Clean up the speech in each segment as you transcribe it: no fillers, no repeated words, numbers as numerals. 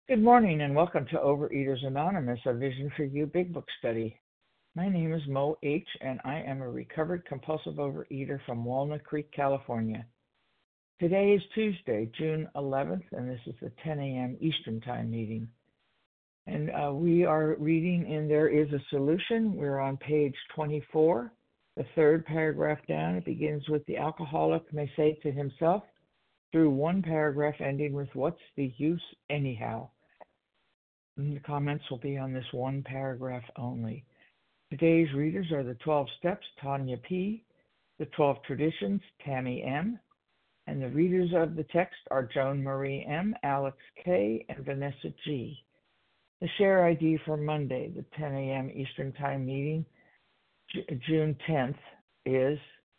Good morning and welcome to Overeaters Anonymous, a Vision for You Big Book study. My name is Mo H. and I am a recovered compulsive overeater from Walnut Creek, California. Today is Tuesday, June 11th, and this is the 10 a.m. Eastern Time meeting. And we are reading in There Is a Solution. We're on page 24, the third paragraph down. It begins with the alcoholic may say to himself, through one paragraph ending with what's the use anyhow. And the comments will be on this one paragraph only. Today's readers are the 12 Steps, Tanya P., the 12 Traditions, Tammy M., and the readers of the text are Joan Marie M., Alex K., and Vanessa G. The share ID for Monday, the 10 a.m. Eastern Time meeting, June 10th, is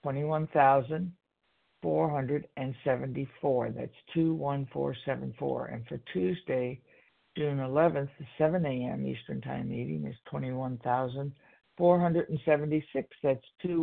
21,474. That's 21474. And for Tuesday, June 11th, the 7 a.m. Eastern Time meeting is 21,476. That's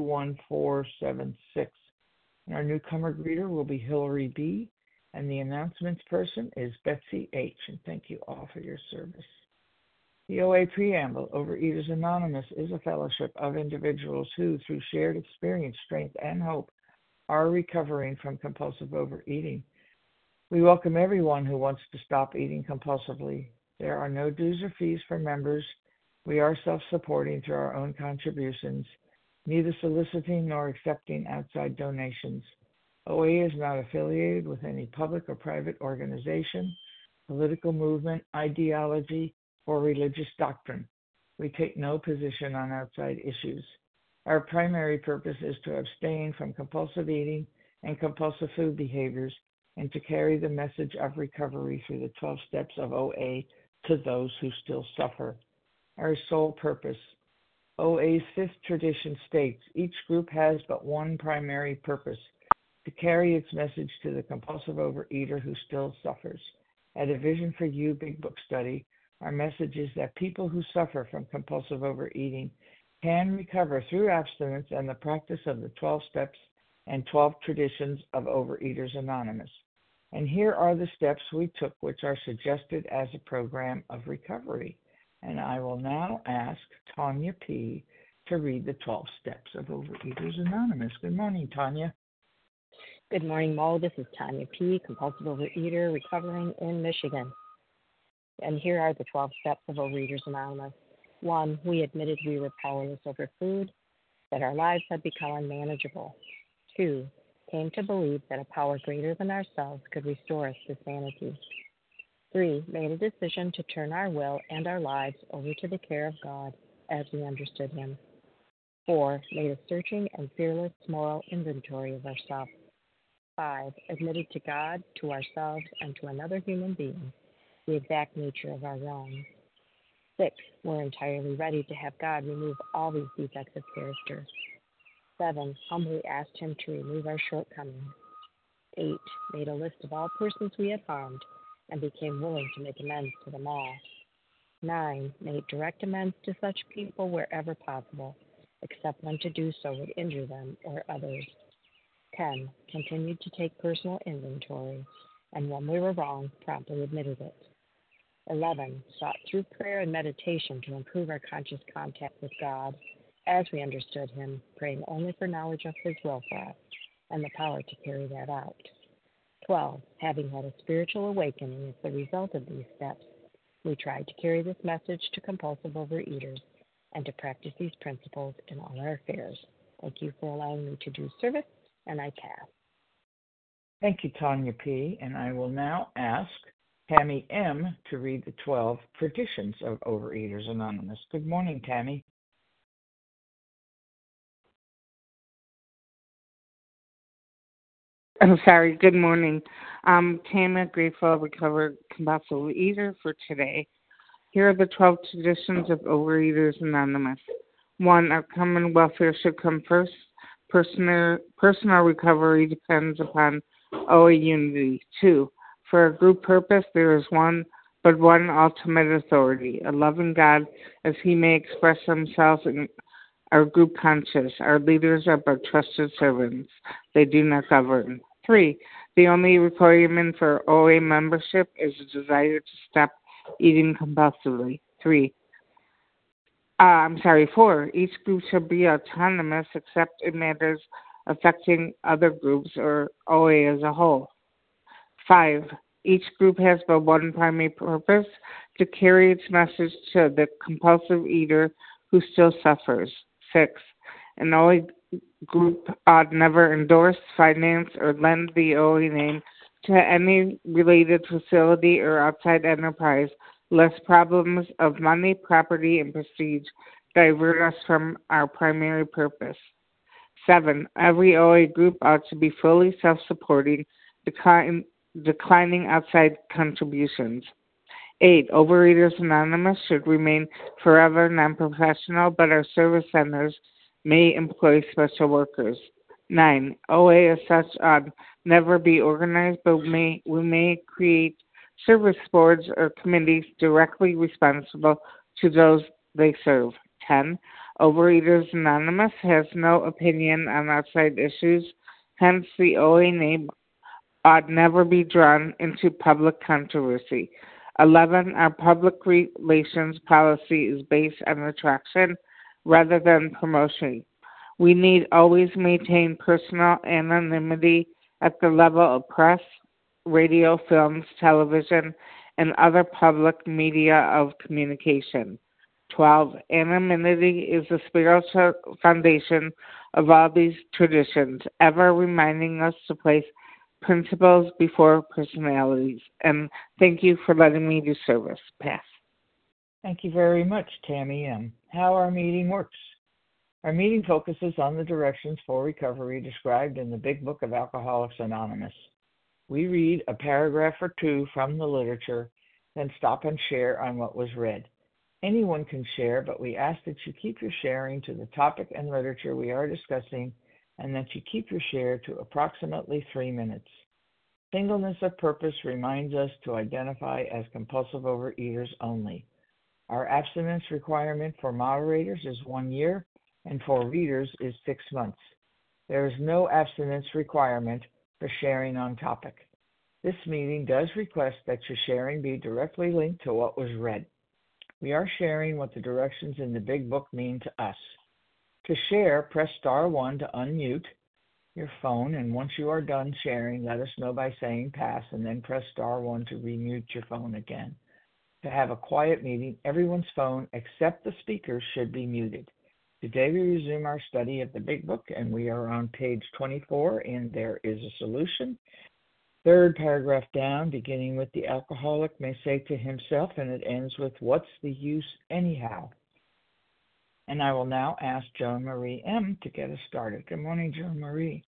21476. And our newcomer greeter will be Hillary B. And the announcements person is Betsy H. And thank you all for your service. The OA Preamble, Overeaters Anonymous, is a fellowship of individuals who, through shared experience, strength, and hope, are recovering from compulsive overeating. We welcome everyone who wants to stop eating compulsively. There are no dues or fees for members. We are self-supporting through our own contributions, neither soliciting nor accepting outside donations. OA is not affiliated with any public or private organization, political movement, ideology, or religious doctrine. We take no position on outside issues. Our primary purpose is to abstain from compulsive eating and compulsive food behaviors and to carry the message of recovery through the 12 steps of OA to those who still suffer. Our sole purpose. OA's fifth tradition states each group has but one primary purpose, to carry its message to the compulsive overeater who still suffers. At a Vision for You Big Book study, our message is that people who suffer from compulsive overeating can recover through abstinence and the practice of the 12 steps and 12 traditions of Overeaters Anonymous. And here are the steps we took which are suggested as a program of recovery. And I will now ask Tanya P. to read the 12 steps of Overeaters Anonymous. Good morning, Tanya. Good morning, Mo. This is Tanya P., compulsive overeater, recovering in Michigan. And here are the 12 steps of Overeaters Anonymous. 1, we admitted we were powerless over food, that our lives had become unmanageable. 2, came to believe that a power greater than ourselves could restore us to sanity. 3, made a decision to turn our will and our lives over to the care of God as we understood Him. 4, made a searching and fearless moral inventory of ourselves. 5, admitted to God, to ourselves, and to another human being the exact nature of our wrongs. 6, we're entirely ready to have God remove all these defects of character. 7, humbly asked Him to remove our shortcomings. 8, made a list of all persons we had harmed and became willing to make amends to them all. 9, made direct amends to such people wherever possible, except when to do so would injure them or others. 10, continued to take personal inventory, and when we were wrong, promptly admitted it. 11, sought through prayer and meditation to improve our conscious contact with God as we understood Him, praying only for knowledge of His will for us and the power to carry that out. 12, having had a spiritual awakening as the result of these steps, we tried to carry this message to compulsive overeaters and to practice these principles in all our affairs. Thank you for allowing me to do service, and I pass. Thank you, Tanya P., and I will now ask Tammy M. to read the 12 traditions of Overeaters Anonymous. Good morning, Tammy. I'm sorry, good morning. I'm Tammy, grateful, recovered compulsive eater for today. Here are the 12 traditions of Overeaters Anonymous. 1, our common welfare should come first. Personal recovery depends upon OA unity. 2, for our group purpose, there is one ultimate authority, a loving God as He may express Himself in our group conscious. Our leaders are but trusted servants. They do not govern. 3, the only requirement for OA membership is a desire to stop eating compulsively. 4. Each group should be autonomous except in matters affecting other groups or OA as a whole. 5. Each group has but one primary purpose: to carry its message to the compulsive eater who still suffers. 6. An OA group ought never endorse, finance, or lend the OA name to any related facility or outside enterprise, lest problems of money, property, and prestige divert us from our primary purpose. 7. Every OA group ought to be fully self-supporting, declining outside contributions. 8. Overeaters Anonymous should remain forever non-professional, but our service centers may employ special workers. 9. OA as such ought never be organized, but we may create service boards or committees directly responsible to those they serve. 10. Overeaters Anonymous has no opinion on outside issues, hence the OA name ought never be drawn into public controversy. 11. Our public relations policy is based on attraction rather than promotion. We need always maintain personal anonymity at the level of press, radio, films, television, and other public media of communication. 12. Anonymity is the spiritual foundation of all these traditions, ever reminding us to place principles before personalities. And thank you for letting me do service. Pass. Thank you very much, Tammy M. How our meeting works. Our meeting focuses on the directions for recovery described in the Big Book of Alcoholics Anonymous. We read a paragraph or two from the literature, then stop and share on what was read. Anyone can share, but we ask that you keep your sharing to the topic and literature we are discussing, and that you keep your share to approximately 3 minutes. Singleness of purpose reminds us to identify as compulsive overeaters only. Our abstinence requirement for moderators is 1 year, and for readers is 6 months. There is no abstinence requirement for sharing on topic. This meeting does request that your sharing be directly linked to what was read. We are sharing what the directions in the Big Book mean to us. To share, press star 1 to unmute your phone, and once you are done sharing, let us know by saying pass, and then press star 1 to remute your phone again. To have a quiet meeting, everyone's phone except the speakers should be muted. Today we resume our study of the Big Book, and we are on page 24, and there is a solution. Third paragraph down, beginning with the alcoholic may say to himself, and it ends with, what's the use anyhow? And I will now ask Joan Marie M. to get us started. Good morning, Joan Marie.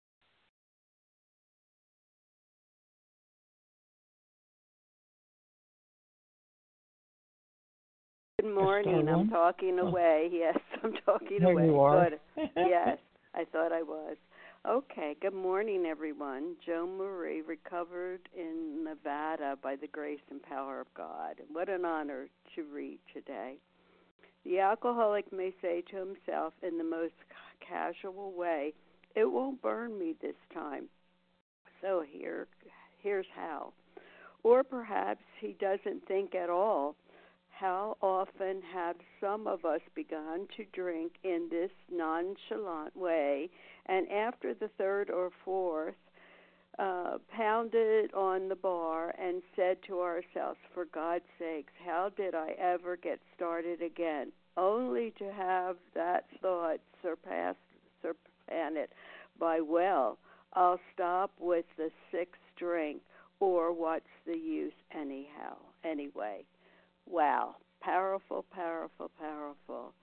Good morning. I'm talking away. Yes, I'm talking There away. You are. Good. Yes, I thought I was. Okay, good morning, everyone. Joan Marie, recovered in Nevada by the grace and power of God. What an honor to read today. The alcoholic may say to himself in the most casual way, it won't burn me this time. So here's how. Or perhaps he doesn't think at all. How often have some of us begun to drink in this nonchalant way, and after the third or fourth, pounded on the bar and said to ourselves, for God's sakes, how did I ever get started again? Only to have that thought surpass it by, well, I'll stop with the 6th drink, or what's the use anyhow, anyway. Wow, powerful, powerful, powerful.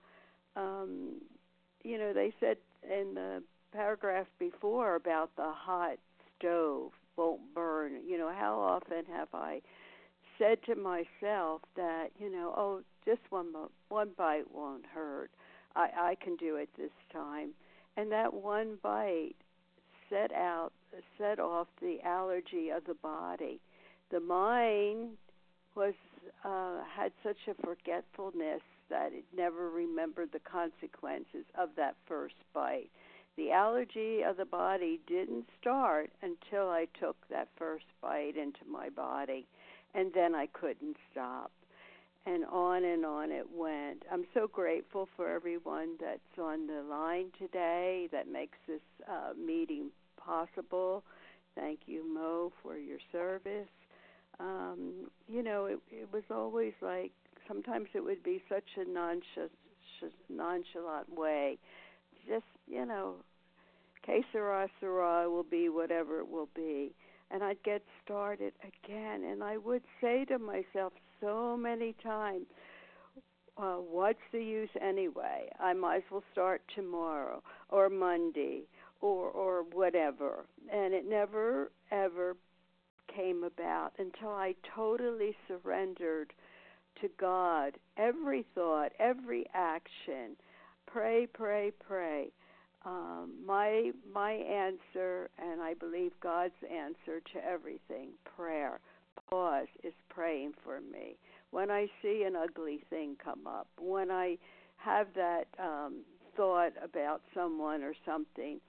They said in the paragraph before about the hot stove won't burn. How often have I said to myself that, just one bite won't hurt. I can do it this time. And that one bite set off the allergy of the body. The mind had such a forgetfulness that it never remembered the consequences of that first bite. The allergy of the body didn't start until I took that first bite into my body, and then I couldn't stop. and on it went. I'm so grateful for everyone that's on the line today that makes this meeting possible. Thank you, Mo, for your service. It was always like, sometimes it would be such a nonchalant way. Just, que sera, sera will be whatever it will be. And I'd get started again, and I would say to myself so many times, what's the use anyway? I might as well start tomorrow or Monday or whatever. And it never, ever came about until I totally surrendered to God. Every thought, every action, pray, pray, pray. My answer, and I believe God's answer to everything, prayer. Pause is praying for me. When I see an ugly thing come up, when I have that thought about someone or something,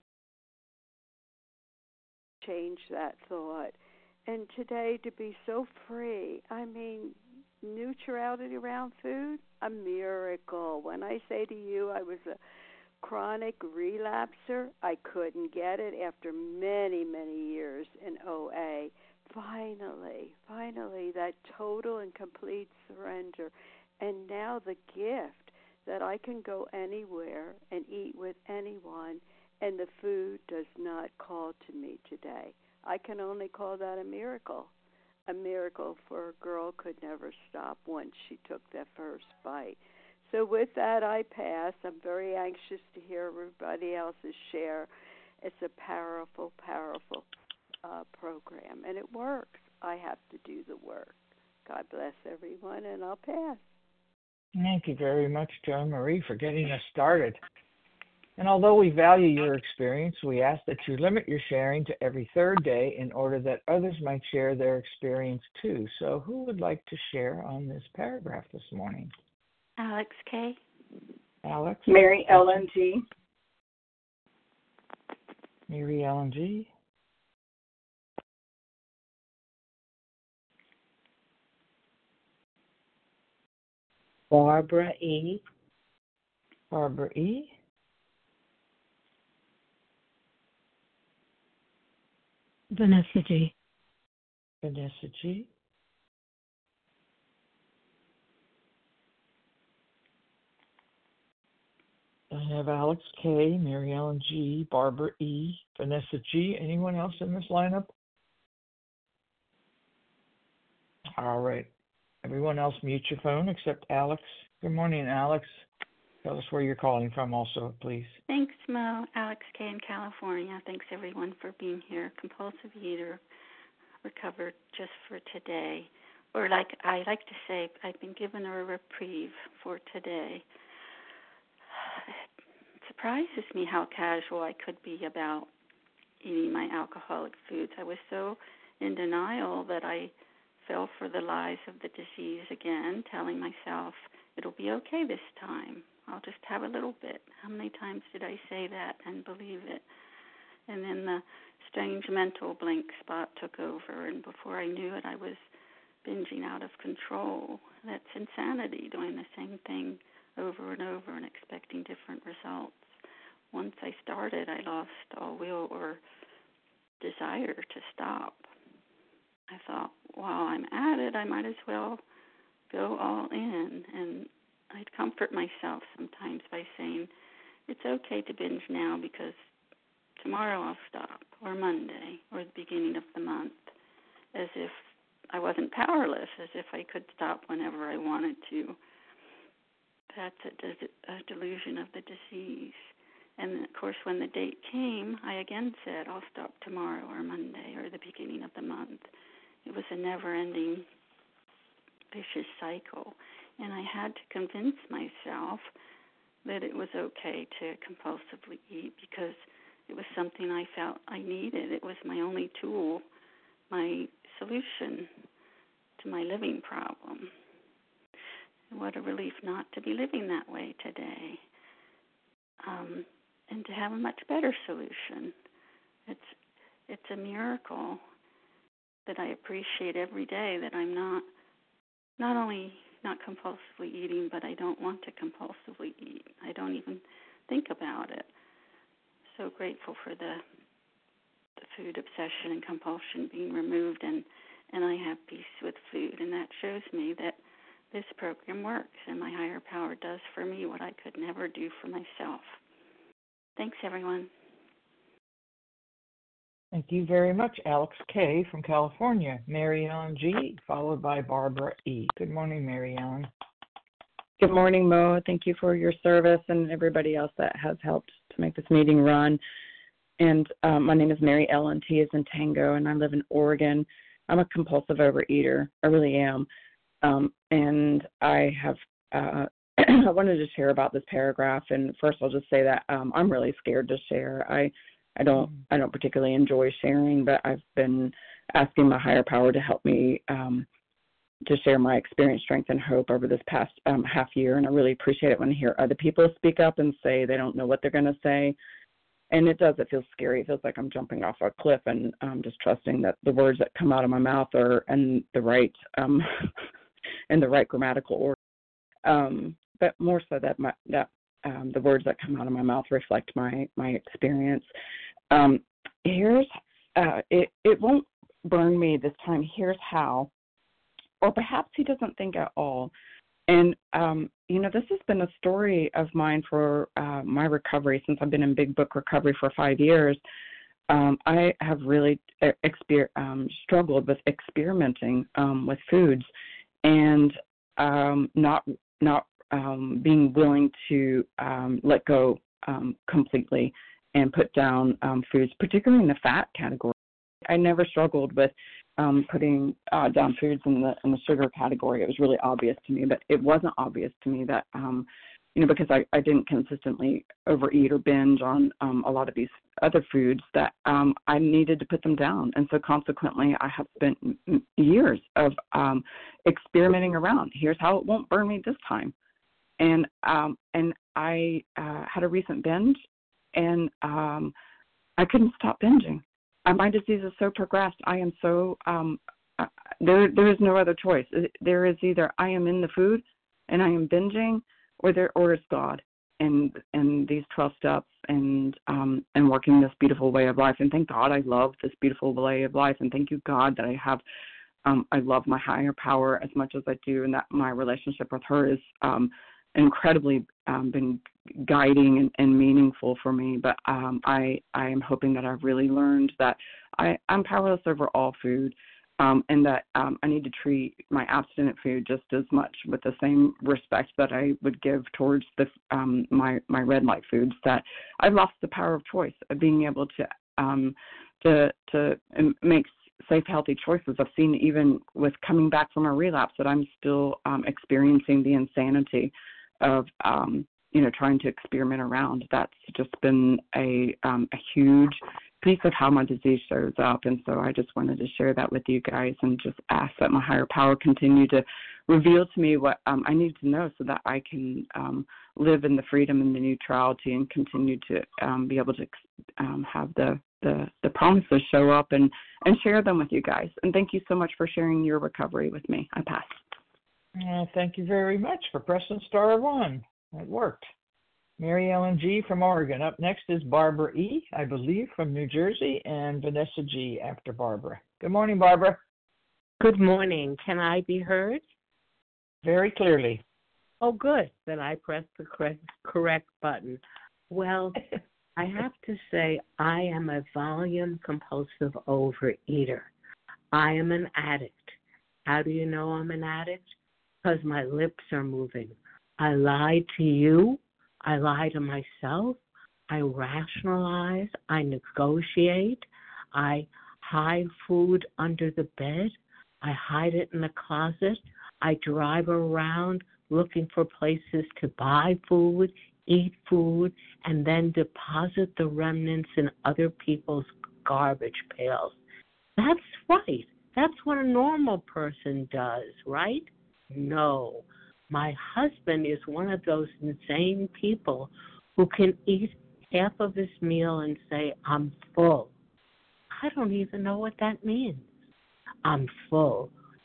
change that thought. And today, to be so free, neutrality around food, a miracle. When I say to you I was a chronic relapser, I couldn't get it after many, many years in OA. Finally, that total and complete surrender. And now the gift that I can go anywhere and eat with anyone, and the food does not call to me today. I can only call that a miracle. A miracle for a girl could never stop once she took that first bite. So with that, I pass. I'm very anxious to hear everybody else's share. It's a powerful, powerful program, and it works. I have to do the work. God bless everyone, and I'll pass. Thank you very much, Joan Marie, for getting us started. And although we value your experience, we ask that you limit your sharing to every third day in order that others might share their experience too. So who would like to share on this paragraph this morning? Alex K. Alex? Mary Ellen G. Mary Ellen G. Barbara E. Barbara E. Vanessa G. Vanessa G. I have Alex K., Mary Ellen G., Barbara E., Vanessa G. Anyone else in this lineup? All right. Everyone else mute your phone except Alex. Good morning, Alex. Tell us where you're calling from also, please. Thanks, Mo. Alex K. in California. Thanks, everyone, for being here. Compulsive eater, recovered just for today. Or like I like to say, I've been given a reprieve for today. It surprises me how casual I could be about eating my alcoholic foods. I was so in denial that I fell for the lies of the disease again, telling myself it'll be okay this time. I'll just have a little bit. How many times did I say that and believe it? And then the strange mental blank spot took over, and before I knew it, I was binging out of control. That's insanity, doing the same thing over and over and expecting different results. Once I started, I lost all will or desire to stop. I thought, while I'm at it, I might as well go all in. And I'd comfort myself sometimes by saying, it's okay to binge now because tomorrow I'll stop, or Monday, or the beginning of the month, as if I wasn't powerless, as if I could stop whenever I wanted to. That's a delusion of the disease. And, of course, when the date came, I again said, I'll stop tomorrow or Monday or the beginning of the month. It was a never-ending vicious cycle. And I had to convince myself that it was okay to compulsively eat because it was something I felt I needed. It was my only tool, my solution to my living problem. What a relief not to be living that way today, and to have a much better solution. It's a miracle that I appreciate every day that I'm not only not compulsively eating, but I don't want to compulsively eat. I don't even think about it. So grateful for the food obsession and compulsion being removed, and I have peace with food, and that shows me that this program works, and my higher power does for me what I could never do for myself. Thanks, everyone. Thank you very much, Alex K. from California. Mary Ellen G., followed by Barbara E. Good morning, Mary Ellen. Good morning, Mo. Thank you for your service and everybody else that has helped to make this meeting run. And my name is Mary Ellen T. as in Tango, and I live in Oregon. I'm a compulsive overeater. I really am. And I have I wanted to share about this paragraph. And first, I'll just say that I'm really scared to share. I don't particularly enjoy sharing, but I've been asking my higher power to help me to share my experience, strength, and hope over this past half year. And I really appreciate it when I hear other people speak up and say they don't know what they're going to say. And it feels scary. It feels like I'm jumping off a cliff, and just trusting that the words that come out of my mouth are in the right in the right grammatical order. But more so that the words that come out of my mouth reflect my experience. It won't burn me this time. Here's how. Or perhaps he doesn't think at all. And, this has been a story of mine for my recovery since I've been in Big Book recovery for 5 years. I have really struggled with experimenting with foods and not being willing to let go completely and put down foods, particularly in the fat category. I never struggled with putting down foods in the sugar category. It was really obvious to me, but it wasn't obvious to me that, because I didn't consistently overeat or binge on a lot of these other foods, that I needed to put them down. And so consequently, I have spent years of experimenting around. Here's how it won't burn me this time. And I had a recent binge, and I couldn't stop binging. My disease is so progressed. I am so there is no other choice. There is either I am in the food and I am binging, or it's God and these 12 steps and working this beautiful way of life. And thank God I love this beautiful way of life. And thank you, God, that I have I love my higher power as much as I do, and that my relationship with her is incredibly been guiding and meaningful for me. But I am hoping that I've really learned that I'm powerless over all food, and that I need to treat my abstinent food just as much with the same respect that I would give towards my red light foods. That I've lost the power of choice, of being able to make safe, healthy choices. I've seen even with coming back from a relapse that I'm still experiencing the insanity of trying to experiment around. That's just been a huge piece of how my disease shows up. And so I just wanted to share that with you guys and just ask that my higher power continue to reveal to me what I need to know so that I can live in the freedom and the neutrality and continue to be able to have the promises show up and share them with you guys. And thank you so much for sharing your recovery with me. I pass. Thank you very much for pressing star 1. It worked. Mary Ellen G. from Oregon. Up next is Barbara E., I believe, from New Jersey, and Vanessa G. after Barbara. Good morning, Barbara. Good morning. Can I be heard? Very clearly. Oh, good. Then I pressed the correct button. Well, I have to say I am a volume compulsive overeater. I am an addict. How do you know I'm an addict? Because my lips are moving. I lie to you. I lie to myself. I rationalize. I negotiate. I hide food under the bed. I hide it in the closet. I drive around looking for places to buy food, eat food, and then deposit the remnants in other people's garbage pails. That's right. That's what a normal person does, right? No. My husband is one of those insane people who can eat half of his meal and say, I'm full. I don't even know what that means. I'm full.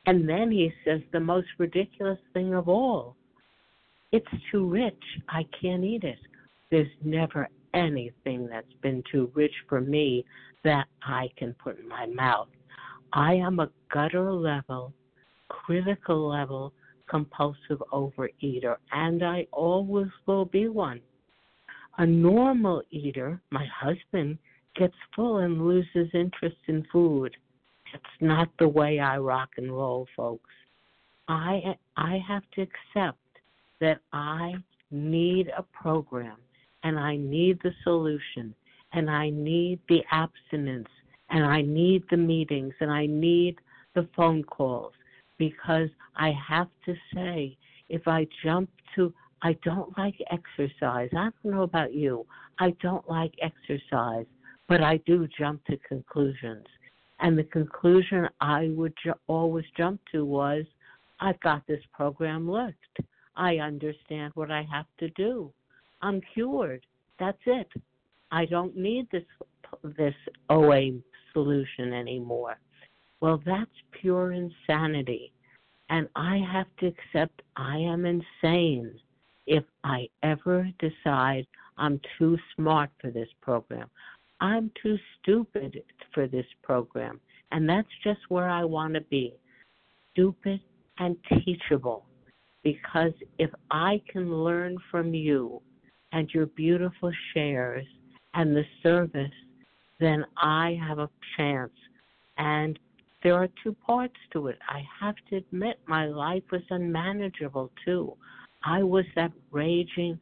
And then he says the most ridiculous thing of all. It's too rich. I can't eat it. There's never anything that's been too rich for me that I can put in my mouth. I am a gutter level, critical level, compulsive overeater, and I always will be one. A normal eater, my husband, gets full and loses interest in food. It's not the way I rock and roll, folks. I have to accept that I need a program, and I need the solution, and I need the abstinence, and I need the meetings, and I need the phone calls, because I have to say, if I jump to, I don't like exercise. I don't know about you. I don't like exercise, but I do jump to conclusions. And the conclusion I would always jump to was, I've got this program licked. I understand what I have to do. I'm cured. That's it. I don't need this OA solution anymore. Well, that's pure insanity. And I have to accept I am insane if I ever decide I'm too smart for this program. I'm too stupid for this program. And that's just where I want to be, stupid and teachable. Because if I can learn from you and your beautiful shares and the service, then I have a chance. And there are two parts to it. I have to admit my life was unmanageable too. I was that raging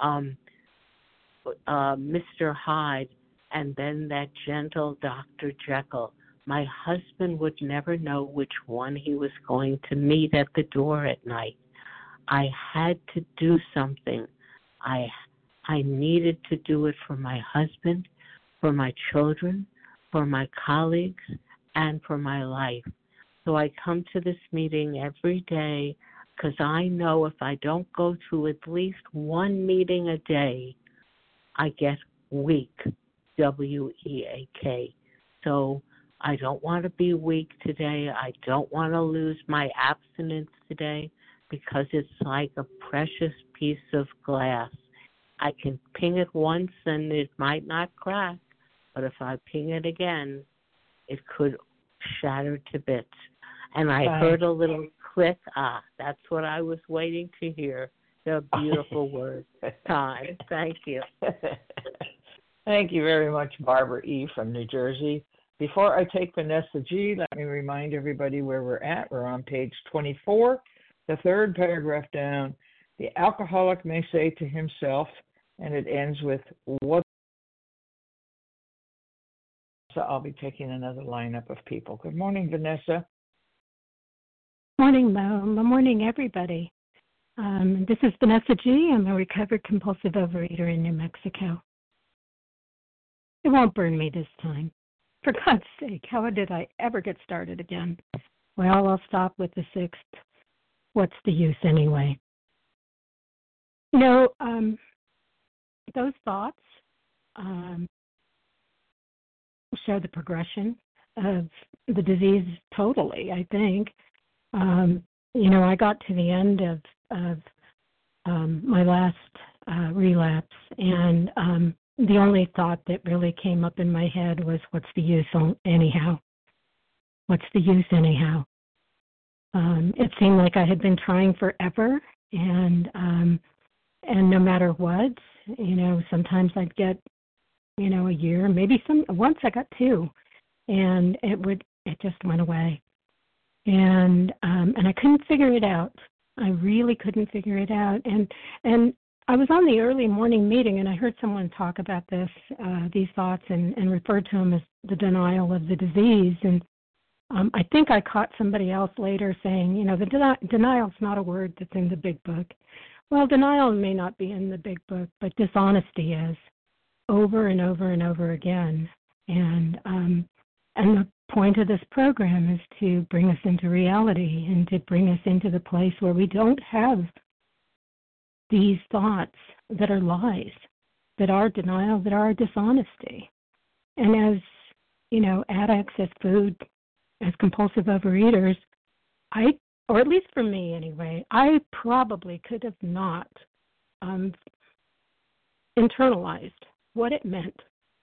Mr. Hyde and then that gentle Dr. Jekyll. My husband would never know which one he was going to meet at the door at night. I had to do something. I needed to do it for my husband, for my children, for my colleagues, and for my life. So I come to this meeting every day because I know if I don't go to at least one meeting a day, I get weak, W-E-A-K. So I don't want to be weak today. I don't want to lose my abstinence today because it's like a precious piece of glass. I can ping it once and it might not crack, but if I ping it again, it could shatter to bits. And I heard a little click. That's what I was waiting to hear. The beautiful word, time. Thank you. Thank you very much, Barbara E. from New Jersey. Before I take Vanessa G., let me remind everybody where we're at. We're on page 24, the third paragraph down. The alcoholic may say to himself, and it ends with, what? So I'll be taking another lineup of people. Good morning, Vanessa. Morning, Mo. Good morning, everybody. This is Vanessa G. I'm a recovered compulsive overeater in New Mexico. It won't burn me this time. For God's sake, how did I ever get started again? Well, I'll stop with the sixth. What's the use anyway? You know, those thoughts show the progression of the disease totally, I think. You know, I got to the end of my last relapse, and the only thought that really came up in my head was, what's the use anyhow? What's the use anyhow? It seemed like I had been trying forever, and no matter what, you know, sometimes I'd get, you know, a year, maybe once I got 2, and it just went away. And I couldn't figure it out. I really couldn't figure it out. And I was on the early morning meeting, and I heard someone talk about these thoughts, and referred to them as the denial of the disease. And I think I caught somebody else later saying, you know, the denial's not a word that's in the big book. Well, denial may not be in the big book, but dishonesty is, over and over and over again. And the point of this program is to bring us into reality and to bring us into the place where we don't have these thoughts that are lies, that are denial, that are dishonesty. And as, you know, addicts, as food, as compulsive overeaters, or at least for me anyway, I probably could have not internalized what it meant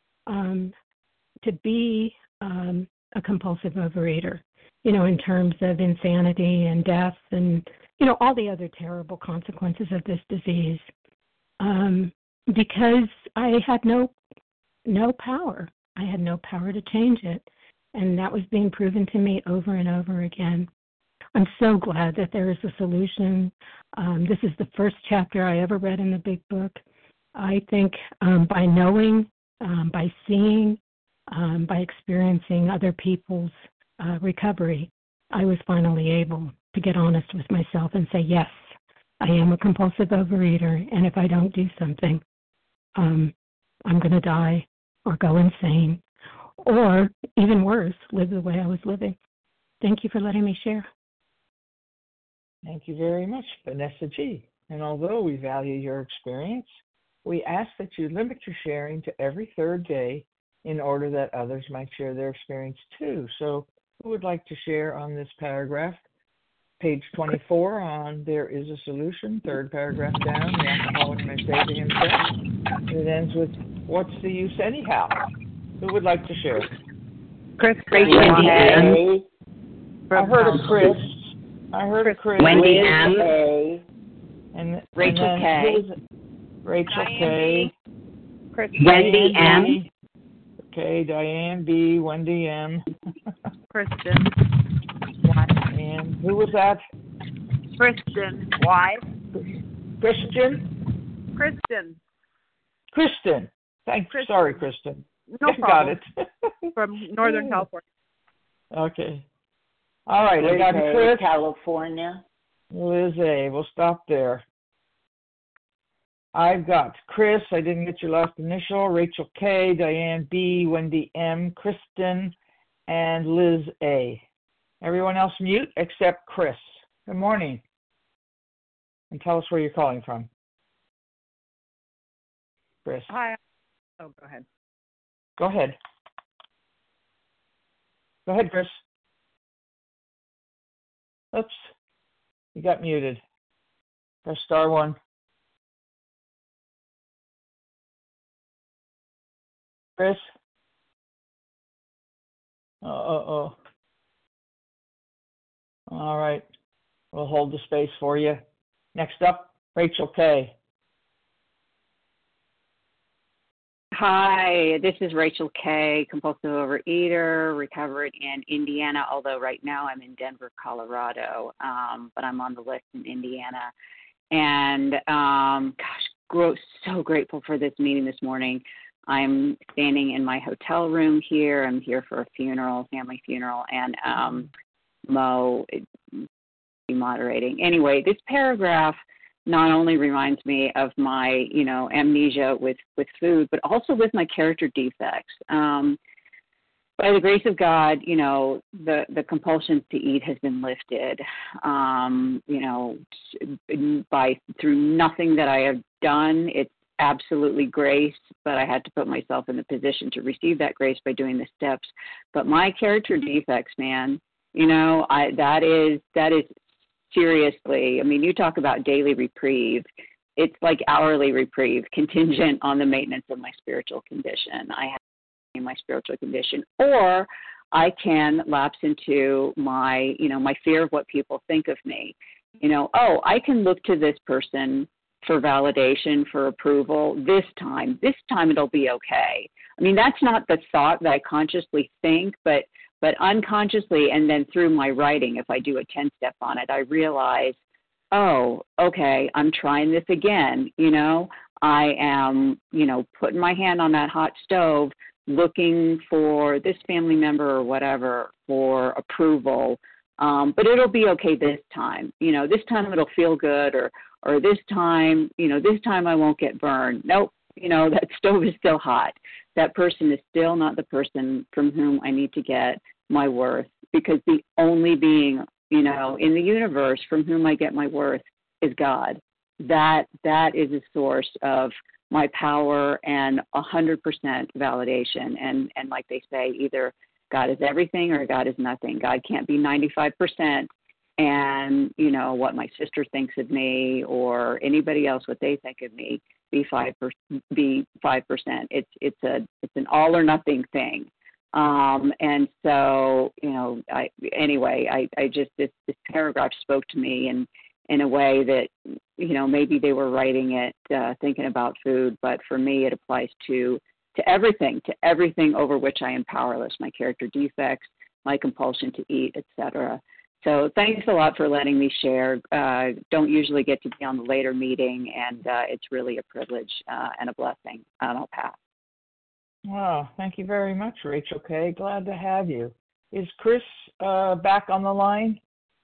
to be a compulsive overeater, in terms of insanity and death and, all the other terrible consequences of this disease, because I had no power. I had no power to change it, and that was being proven to me over and over again. I'm so glad that there is a solution. This is the first chapter I ever read in the Big Book. I think by knowing, by seeing, by experiencing other people's recovery, I was finally able to get honest with myself and say, yes, I am a compulsive overeater, and if I don't do something, I'm going to die or go insane, or even worse, live the way I was living. Thank you for letting me share. Thank you very much, Vanessa G. And although we value your experience, we ask that you limit your sharing to every third day in order that others might share their experience too. So who would like to share on this paragraph? Page 24 on There is a Solution, third paragraph down, the alcoholic may say to himself. It ends with, what's the use anyhow? Who would like to share? Chris. Wendy M. I heard of Chris. Wendy M. And Rachel K. Rachel K. Chris. Wendy M. Okay, Diane B. Wendy M. Kristen. And who was that? Kristen. Y. Christian? Kristen. Thanks. Kristen. Sorry, Kristen. No problem. Got it. From Northern California. Okay. All right, I got Chris. California. Liz A. We'll stop there. I've got Chris. I didn't get your last initial. Rachel K. Diane B. Wendy M. Kristen, and Liz A. Everyone else mute except Chris. Good morning. And tell us where you're calling from. Chris. Hi. Oh, go ahead. Go ahead. Go ahead, Chris. Oops. You got muted. Press star one. Chris? All right. We'll hold the space for you. Next up, Rachel K. Hi, this is Rachel K., compulsive overeater, recovered in Indiana, although right now I'm in Denver, Colorado, but I'm on the list in Indiana. And, so grateful for this meeting this morning. I'm standing in my hotel room here. I'm here for a funeral, family funeral, and Mo be moderating. Anyway, this paragraph not only reminds me of my, amnesia with food, but also with my character defects. By the grace of God, the compulsion to eat has been lifted, through nothing that I have done. It's absolutely grace, but I had to put myself in the position to receive that grace by doing the steps. But my character defects, man, that is seriously, you talk about daily reprieve. It's like hourly reprieve, contingent on the maintenance of my spiritual condition. I have my spiritual condition, or I can lapse into my, my fear of what people think of me. I can look to this person for validation, for approval. This time it'll be okay. That's not the thought that I consciously think, but unconsciously, and then through my writing, if I do a 10-step on it, I realize, oh, okay, I'm trying this again. I am, putting my hand on that hot stove, looking for this family member or whatever for approval. But it'll be okay this time. This time it'll feel good, or this time, this time I won't get burned. Nope. That stove is still hot. That person is still not the person from whom I need to get my worth, because the only being, in the universe from whom I get my worth is God. That is a source of my power and 100% validation. And like they say, either God is everything or God is nothing. God can't be 95% and, you know, what my sister thinks of me or anybody else, what they think of me, be 5%. It's an all or nothing thing. And so, you know, I just, this paragraph spoke to me in a way that, you know, maybe they were writing it thinking about food, but for me it applies to everything over which I am powerless, my character defects, my compulsion to eat, etc. So thanks a lot for letting me share. Don't usually get to be on the later meeting, and it's really a privilege and a blessing. I'll pass. Wow, thank you very much, Rachel K. Glad to have you. Is Chris back on the line?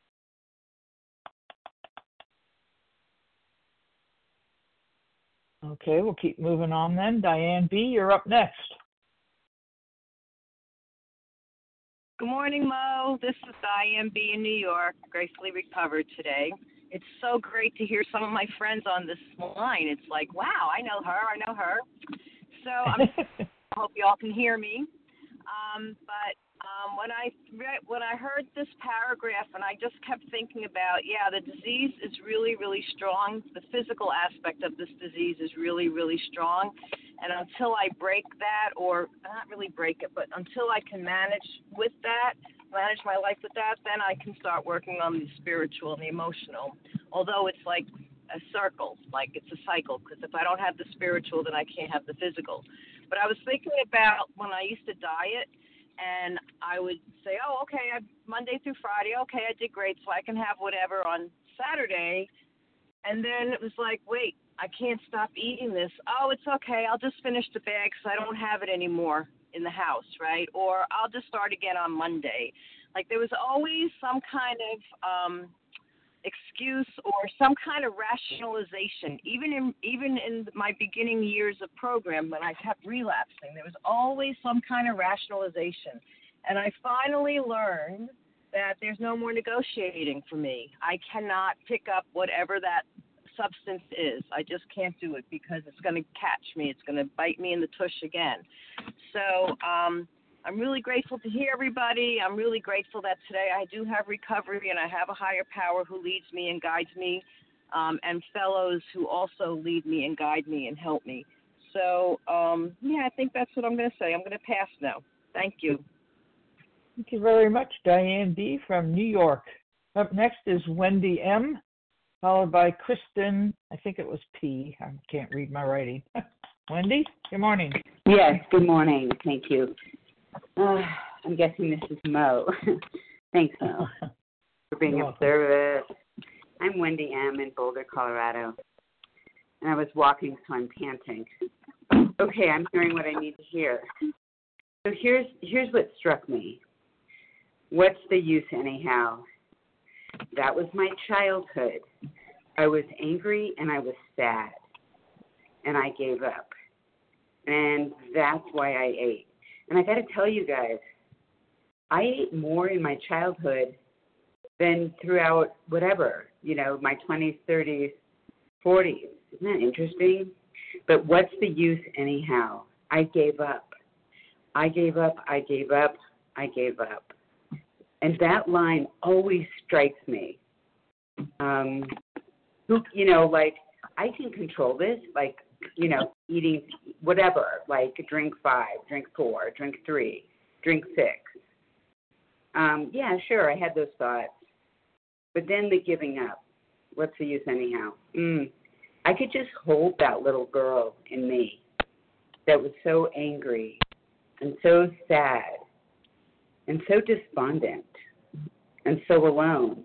Okay, we'll keep moving on then. Diane B., you're up next. Good morning, Mo. This is Diane B. in New York, gracefully recovered today. It's so great to hear some of my friends on this line. It's like, wow, I know her. So I hope you all can hear me. But when I heard this paragraph, and I just kept thinking about, the disease is really, really strong. The physical aspect of this disease is really, really strong. And until I break that, or not really break it, but until I can manage my life with that, then I can start working on the spiritual and the emotional. Although it's like a circle, like it's a cycle, because if I don't have the spiritual, then I can't have the physical. But I was thinking about when I used to diet, and I would say, oh, okay, Monday through Friday, okay, I did great, so I can have whatever on Saturday. And then it was like, wait, I can't stop eating this. Oh, it's okay, I'll just finish the bag because I don't have it anymore in the house, right? Or I'll just start again on Monday. Like there was always some kind of excuse or some kind of rationalization. Even in my beginning years of program, when I kept relapsing, there was always some kind of rationalization. And I finally learned that there's no more negotiating for me. I cannot pick up whatever that substance is. I just can't do it because it's going to catch me. It's going to bite me in the tush again. So I'm really grateful to hear everybody. I'm really grateful that today I do have recovery and I have a higher power who leads me and guides me, and fellows who also lead me and guide me and help me. So, I think that's what I'm going to say. I'm going to pass now. Thank you. Thank you very much, Diane B. from New York. Up next is Wendy M., followed by Kristen, I think it was P. I can't read my writing. Wendy, good morning. Yes, good morning. Thank you. I'm guessing this is Mo. Thanks, Mo, for being of service. I'm Wendy M. in Boulder, Colorado, and I was walking, so I'm panting. Okay, I'm hearing what I need to hear. So here's what struck me. What's the use anyhow? That was my childhood. I was angry and I was sad, and I gave up. And that's why I ate. And I got to tell you guys, I ate more in my childhood than throughout whatever, my 20s, 30s, 40s. Isn't that interesting? But what's the use anyhow? I gave up. I gave up. I gave up. I gave up. And that line always strikes me. I can control this, eating whatever, drink 5, drink 4, drink 3, drink 6. Sure, I had those thoughts. But then the giving up, what's the use anyhow? I could just hold that little girl in me that was so angry and so sad and so despondent and so alone,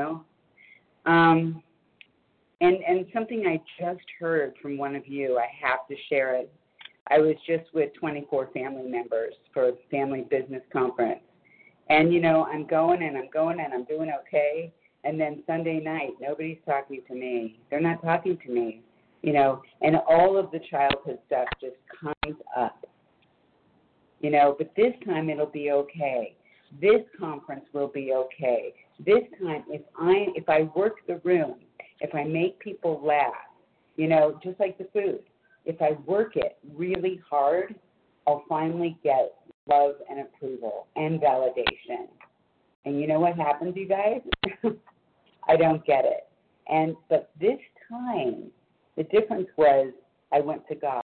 And something I just heard from one of you, I have to share it. I was just with 24 family members for a family business conference. And, I'm going and I'm doing okay. And then Sunday night, nobody's talking to me. They're not talking to me, and all of the childhood stuff just comes up, but this time it'll be okay. This conference will be okay. This time, if I work the room, if I make people laugh, just like the food, if I work it really hard, I'll finally get love and approval and validation. And you know what happens, you guys? I don't get it. But this time, the difference was I went to God.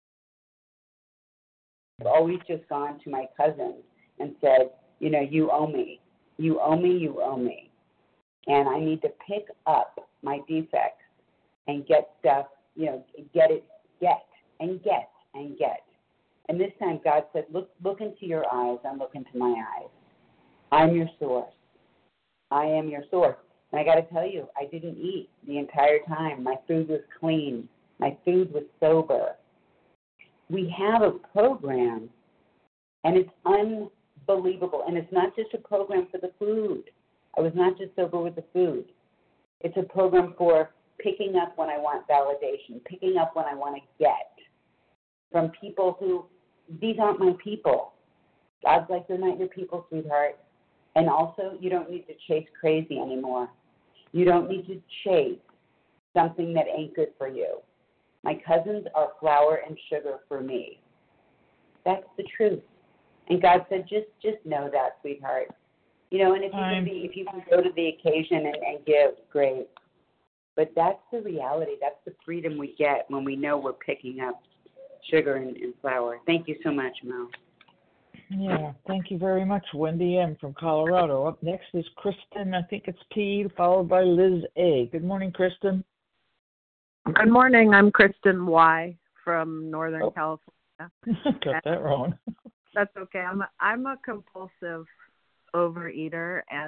I've always just gone to my cousins and said, you owe me. You owe me, you owe me. And I need to pick up my defects and get stuff, get and get. And this time God said, look into your eyes and look into my eyes. I'm your source. I am your source. And I got to tell you, I didn't eat the entire time. My food was clean. My food was sober. We have a program, and it's unbelievable. And it's not just a program for the food. I was not just sober with the food. It's a program for picking up when I want validation, picking up when I want to get from people who, these aren't my people. God's like, they're not your people, sweetheart. And also, you don't need to chase crazy anymore. You don't need to chase something that ain't good for you. My cousins are flour and sugar for me. That's the truth. And God said, just know that, sweetheart. And if you can go to the occasion and give, great. But that's the reality. That's the freedom we get when we know we're picking up sugar and flour. Thank you so much, Mel. Yeah, thank you very much, Wendy M. from Colorado. Up next is Kristen, I think it's P, followed by Liz A. Good morning, Kristen. Good morning. I'm Kristen Y. from Northern California. Got that wrong. That's okay. I'm a compulsive overeater, and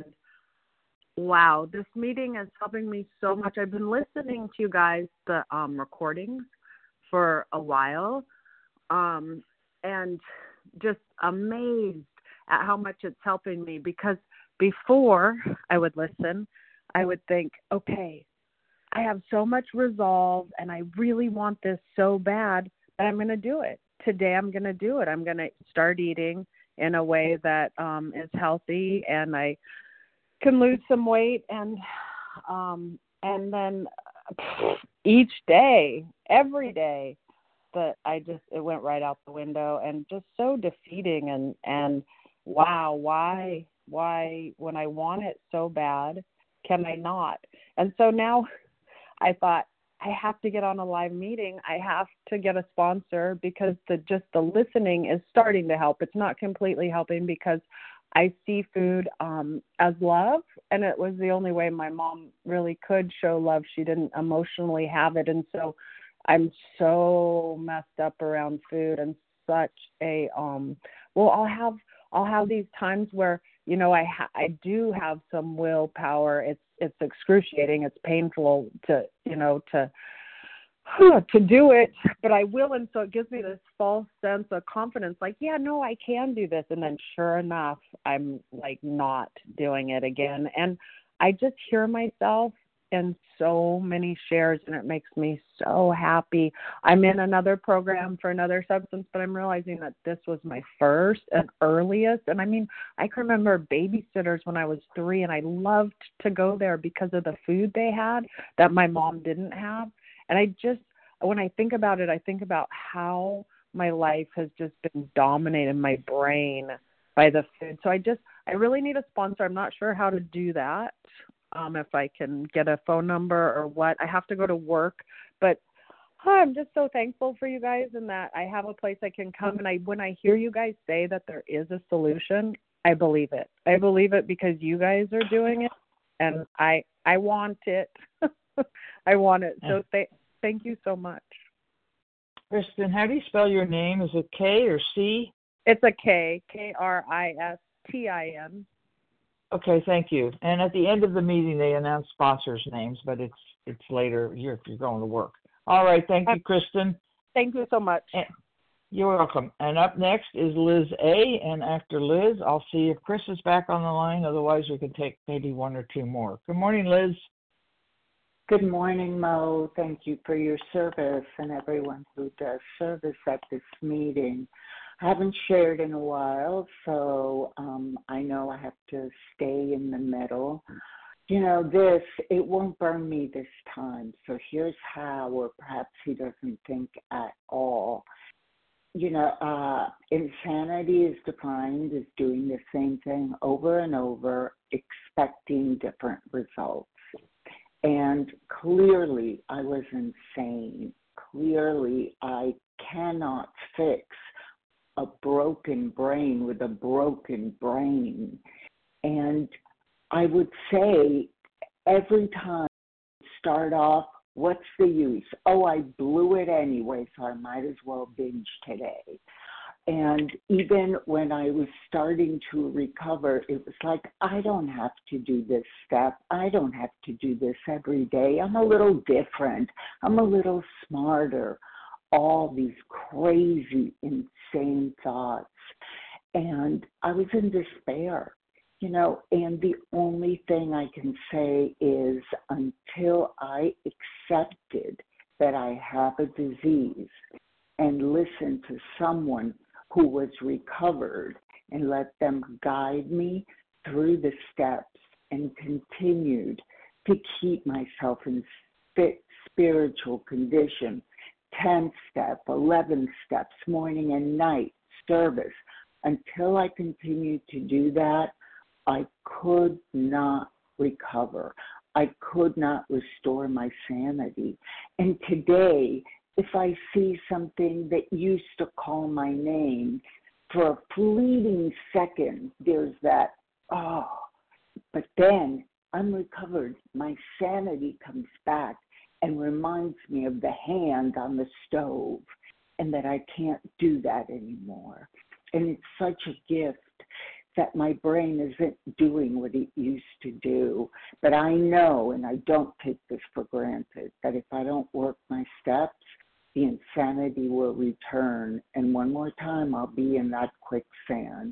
wow, this meeting is helping me so much. I've been listening to you guys, the recordings, for a while, and just amazed at how much it's helping me, because before I would listen, I would think, okay, I have so much resolve and I really want this so bad that I'm going to do it. Today I'm going to do it. I'm going to start eating in a way that is healthy, and I can lose some weight, and then each day, every day, but it went right out the window, and just so defeating, and wow, why when I want it so bad can I not? And so now I thought, I have to get on a live meeting. I have to get a sponsor, because the listening is starting to help. It's not completely helping, because I see food as love, and it was the only way my mom really could show love. She didn't emotionally have it, and so I'm so messed up around food, and such a I'll have these times where I do have some willpower. It's excruciating. It's painful to do it, but I will. And so it gives me this false sense of confidence, like, yeah, no, I can do this. And then sure enough, I'm like not doing it again. And I just hear myself in so many shares, and it makes me so happy. I'm in another program for another substance, but I'm realizing that this was my first and earliest. And I mean, I can remember babysitters when I was 3, and I loved to go there because of the food they had that my mom didn't have. And when I think about it, I think about how my life has just been dominated, my brain, by the food. So I really need a sponsor. I'm not sure how to do that. If I can get a phone number or what. I have to go to work, but I'm just so thankful for you guys, and that I have a place I can come. And when I hear you guys say that there is a solution, I believe it. I believe it because you guys are doing it, and I want it. I want it. So thank you so much. Kristen, how do you spell your name? Is it K or C? It's a K, Kristin. Okay, thank you. And at the end of the meeting, they announce sponsors' names, but it's later if you're going to work. All right, thank you, Kristen. Thank you so much. You're welcome. And up next is Liz A. And after Liz, I'll see if Chris is back on the line. Otherwise, we can take maybe 1 or 2 more. Good morning, Liz. Good morning, Mo. Thank you for your service and everyone who does service at this meeting. I haven't shared in a while, so I know I have to stay in the middle. It won't burn me this time, so here's how, or perhaps he doesn't think at all. Insanity is defined as doing the same thing over and over, expecting different results. And clearly I was insane. Clearly I cannot fix a broken brain with a broken brain. And I would say every time I start off, what's the use? Oh, I blew it anyway, so I might as well binge today. And even when I was starting to recover, it was like, I don't have to do this step. I don't have to do this every day. I'm a little different. I'm a little smarter. All these crazy, insane thoughts. And I was in despair, you know, and the only thing I can say is until I accepted that I have a disease and listened to someone who was recovered and let them guide me through the steps and continued to keep myself in fit spiritual condition, 10 step, 11 steps, morning and night service. Until I continued to do that, I could not recover. I could not restore my sanity. And today, if I see something that used to call my name, for a fleeting second, there's that, oh, but then I'm recovered. My sanity comes back and reminds me of the hand on the stove and that I can't do that anymore. And it's such a gift that my brain isn't doing what it used to do. But I know, and I don't take this for granted, that if I don't work my steps, the insanity will return. And one more time, I'll be in that quicksand.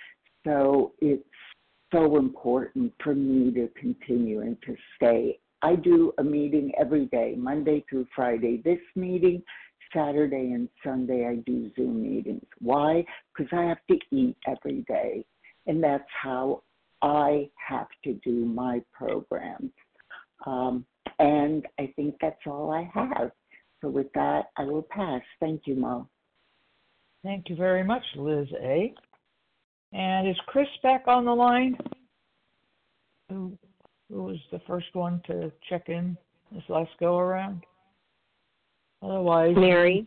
So it's so important for me to continue and to stay. I do a meeting every day, Monday through Friday. This meeting, Saturday and Sunday, I do Zoom meetings. Why? Because I have to eat every day. And that's how I have to do my program. And I think that's all I have. So with that, I will pass. Thank you, Mo. Thank you very much, Liz A. And is Chris back on the line? Who was the first one to check in this last go around? Otherwise, Mary.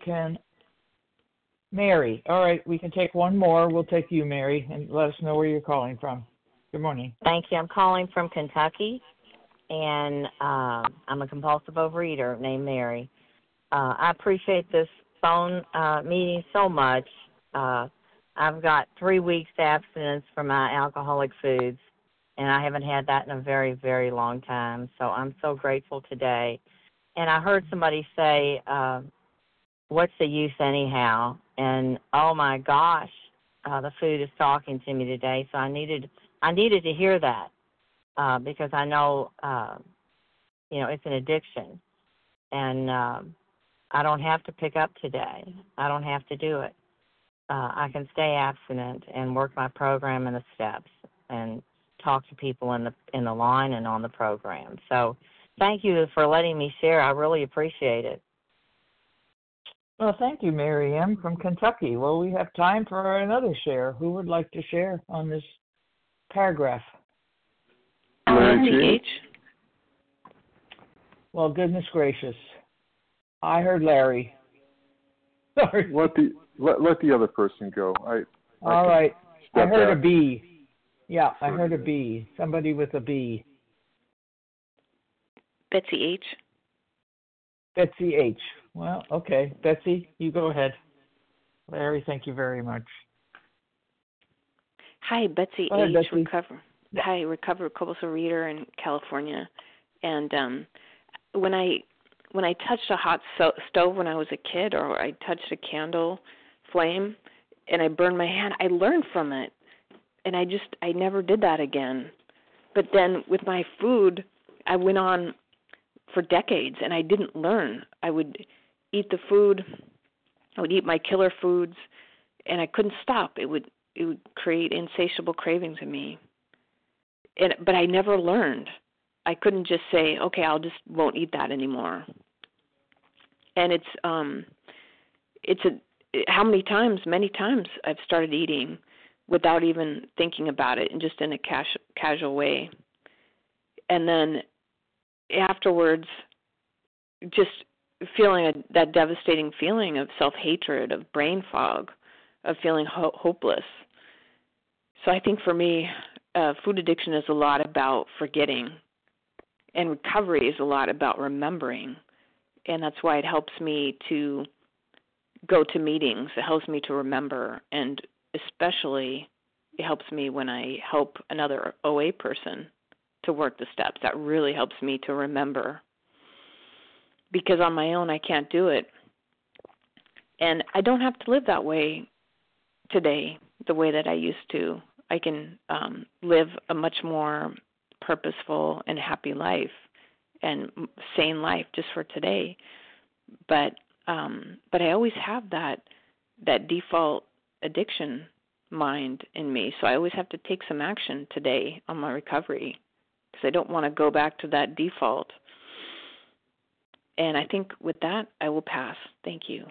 Mary. All right, we can take one more. We'll take you, Mary, and let us know where you're calling from. Good morning. Thank you. I'm calling from Kentucky, and I'm a compulsive overeater named Mary. I appreciate this phone meeting so much. I've got 3 weeks abstinence from my alcoholic foods, and I haven't had that in a very, very long time. So I'm so grateful today. And I heard somebody say, what's the use anyhow? And, oh, my gosh, the food is talking to me today. So I needed to hear that because I know, it's an addiction. And I don't have to pick up today. I don't have to do it. I can stay abstinent and work my program in the steps and talk to people in the line and on the program. So thank you for letting me share. I really appreciate it. Well, thank you, Mary M. from Kentucky. Well, we have time for another share. Who would like to share on this paragraph? Larry H. Well, goodness gracious. I heard Larry. Sorry. Let the other person go. All right. I heard back. a B. Yeah, I heard a B. Somebody with a B. Betsy H. Betsy H. Well, okay. Betsy, you go ahead. Larry, thank you very much. Hi, Betsy Go ahead, H. Betsy. Recovered compulsive reader in California. And when I touched a hot stove when I was a kid, or I touched a candle flame and I burned my hand, I learned from it. And I never did that again. But then with my food, I went on for decades and I didn't learn. I would eat the food, I would eat my killer foods, and I couldn't stop. It would create insatiable cravings in me. But I never learned. I couldn't just say, okay, I'll just won't eat that anymore. And many times I've started eating without even thinking about it and just in a casual way. And then afterwards, just feeling that devastating feeling of self-hatred, of brain fog, of feeling hopeless. So I think for me, food addiction is a lot about forgetting, and recovery is a lot about remembering. And that's why it helps me to go to meetings. It helps me to remember, and especially it helps me when I help another OA person to work the steps. That really helps me to remember, because on my own I can't do it. And I don't have to live that way today the way that I used to. I can live a much more purposeful and happy life and sane life just for today. But I always have that default addiction mind in me. So I always have to take some action today on my recovery, because I don't want to go back to that default. And I think with that, I will pass. Thank you.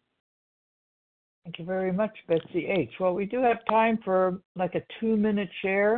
Thank you very much, Betsy H. Well, we do have time for like a 2-minute share.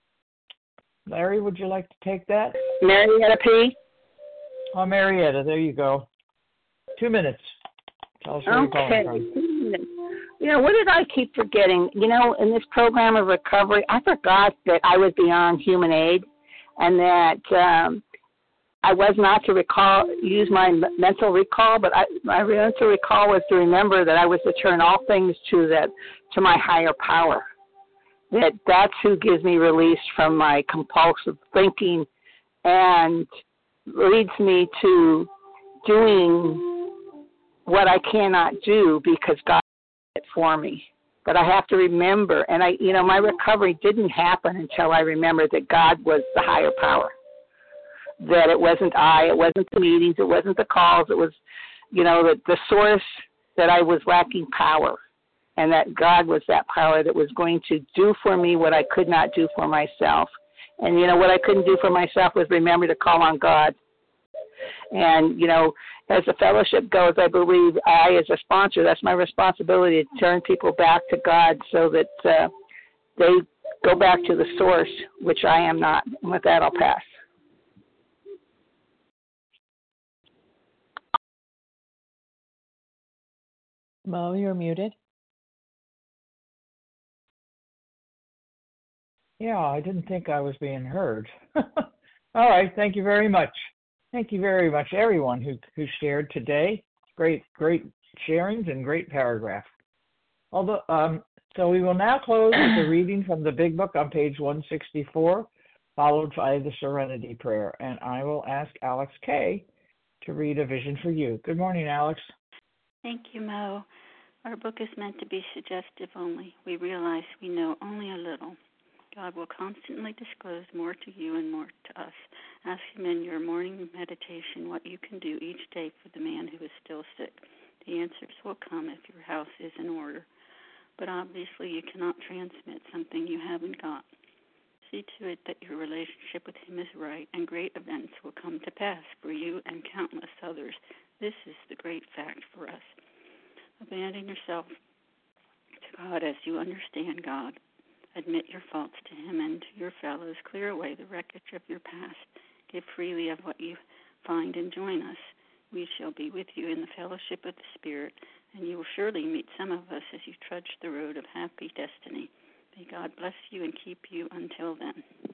Larry, would you like to take that? Marietta P. Oh, Marietta, there you go. 2 minutes. Tell us where you're calling from. You know, what did I keep forgetting? You know, in this program of recovery, I forgot that I was beyond human aid, and that I was not to use my mental recall, but my mental recall was to remember that I was to turn all things to my higher power. That's who gives me release from my compulsive thinking and leads me to doing what I cannot do because God did it for me. But I have to remember, and my recovery didn't happen until I remembered that God was the higher power. That it wasn't it wasn't the meetings, it wasn't the calls, it was, the source, that I was lacking power, and that God was that power that was going to do for me what I could not do for myself. And, what I couldn't do for myself was remember to call on God. And, as the fellowship goes, I believe as a sponsor, that's my responsibility to turn people back to God so that they go back to the source, which I am not. And with that, I'll pass. Mo, you're muted. Yeah, I didn't think I was being heard. All right, thank you very much. Thank you very much, everyone who shared today. Great sharings and great paragraph. So we will now close with the reading from the Big Book on page 164, followed by the Serenity Prayer. And I will ask Alex Kay to read A Vision for You. Good morning, Alex. Thank you, Mo. Our book is meant to be suggestive only. We realize we know only a little. God will constantly disclose more to you and more to us. Ask Him in your morning meditation what you can do each day for the man who is still sick. The answers will come if your house is in order. But obviously you cannot transmit something you haven't got. See to it that your relationship with Him is right, and great events will come to pass for you and countless others. This is the great fact for us. Abandon yourself to God as you understand God. Admit your faults to Him and to your fellows. Clear away the wreckage of your past. Give freely of what you find and join us. We shall be with you in the fellowship of the Spirit, and you will surely meet some of us as you trudge the road of happy destiny. May God bless you and keep you until then.